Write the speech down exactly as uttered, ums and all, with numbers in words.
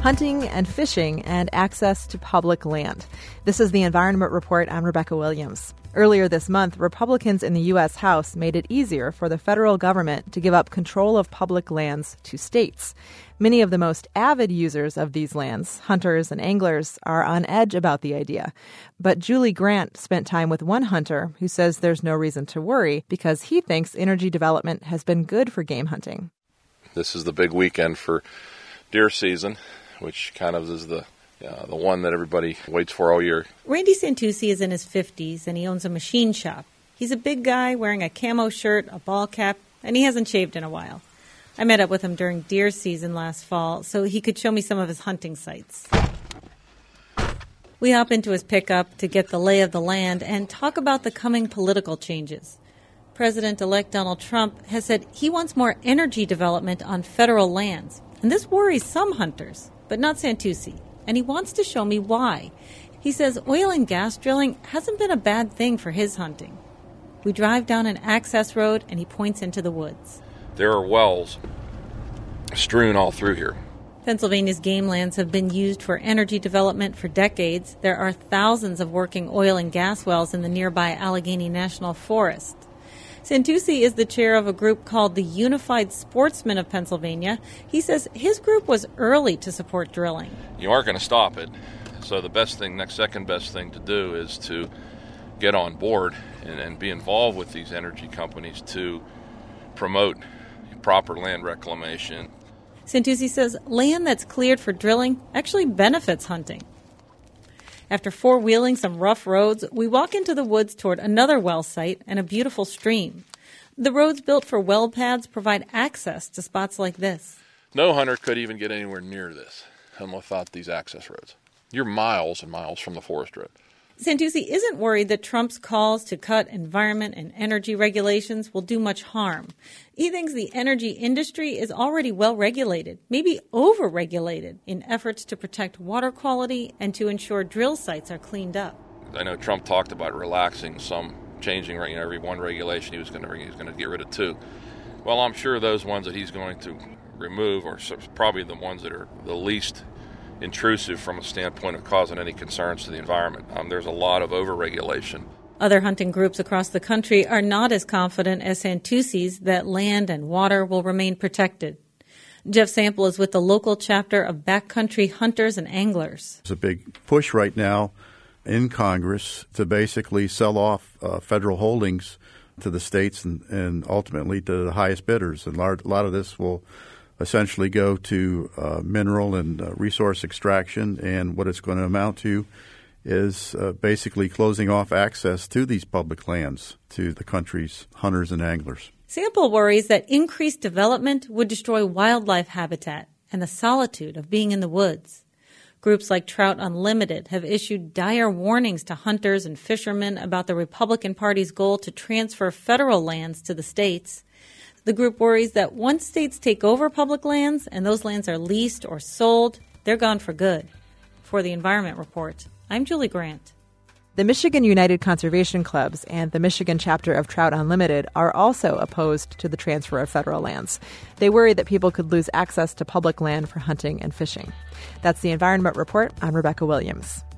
hunting and fishing, and access to public land. This is the Environment Report. I'm Rebecca Williams. Earlier this month, Republicans in the U S House made it easier for the federal government to give up control of public lands to states. Many of the most avid users of these lands, hunters and anglers, are on edge about the idea. But Julie Grant spent time with one hunter who says there's no reason to worry because he thinks energy development has been good for game hunting. This is the big weekend for deer season, which kind of is the uh, the one that everybody waits for all year. Randy Santucci is in his fifties, and he owns a machine shop. He's a big guy wearing a camo shirt, a ball cap, and he hasn't shaved in a while. I met up with him during deer season last fall so he could show me some of his hunting sites. We hop into his pickup to get the lay of the land and talk about the coming political changes. President-elect Donald Trump has said he wants more energy development on federal lands. And this worries some hunters, but not Santucci. And he wants to show me why. He says oil and gas drilling hasn't been a bad thing for his hunting. We drive down an access road, and he points into the woods. There are wells strewn all through here. Pennsylvania's game lands have been used for energy development for decades. There are thousands of working oil and gas wells in the nearby Allegheny National Forest. Santucci is the chair of a group called the Unified Sportsmen of Pennsylvania. He says his group was early to support drilling. You aren't going to stop it. So the best thing, next second best thing to do is to get on board and, and be involved with these energy companies to promote proper land reclamation. Santucci says land that's cleared for drilling actually benefits hunting. After four-wheeling some rough roads, we walk into the woods toward another well site and a beautiful stream. The roads built for well pads provide access to spots like this. No hunter could even get anywhere near this without these access roads. You're miles and miles from the forest road. Santucci isn't worried that Trump's calls to cut environment and energy regulations will do much harm. He thinks the energy industry is already well regulated, maybe over-regulated, in efforts to protect water quality and to ensure drill sites are cleaned up. I know Trump talked about relaxing some, changing you know, every one regulation he was going to he was going to get rid of two. Well, I'm sure those ones that he's going to remove are probably the ones that are the least intrusive from a standpoint of causing any concerns to the environment. Um, there's a lot of over-regulation. Other hunting groups across the country are not as confident as Santucci's that land and water will remain protected. Jeff Sample is with the local chapter of Backcountry Hunters and Anglers. There's a big push right now in Congress to basically sell off uh, federal holdings to the states and, and ultimately to the highest bidders. And large, a lot of this will essentially go to uh, mineral and uh, resource extraction, and what it's going to amount to is uh, basically closing off access to these public lands to the country's hunters and anglers. Sample worries that increased development would destroy wildlife habitat and the solitude of being in the woods. Groups like Trout Unlimited have issued dire warnings to hunters and fishermen about the Republican Party's goal to transfer federal lands to the states. The group worries that once states take over public lands and those lands are leased or sold, they're gone for good. For the Environment Report, I'm Julie Grant. The Michigan United Conservation Clubs and the Michigan chapter of Trout Unlimited are also opposed to the transfer of federal lands. They worry that people could lose access to public land for hunting and fishing. That's the Environment Report. I'm Rebecca Williams.